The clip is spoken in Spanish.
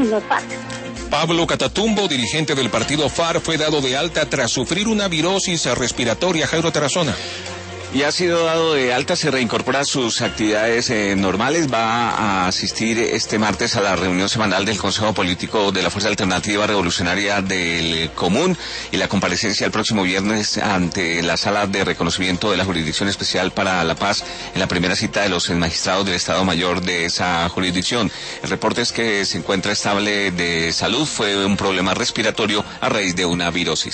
en las FARC. Pablo Catatumbo, dirigente del partido FARC, fue dado de alta tras sufrir una virosis respiratoria. Jairo Tarazona. Y ha sido dado de alta, se reincorpora a sus actividades normales, va a asistir este martes a la reunión semanal del Consejo Político de la Fuerza Alternativa Revolucionaria del Común y la comparecencia el próximo viernes ante la Sala de Reconocimiento de la Jurisdicción Especial para la Paz en la primera cita de los magistrados del Estado Mayor de esa jurisdicción. El reporte es que se encuentra estable de salud, fue un problema respiratorio a raíz de una virosis.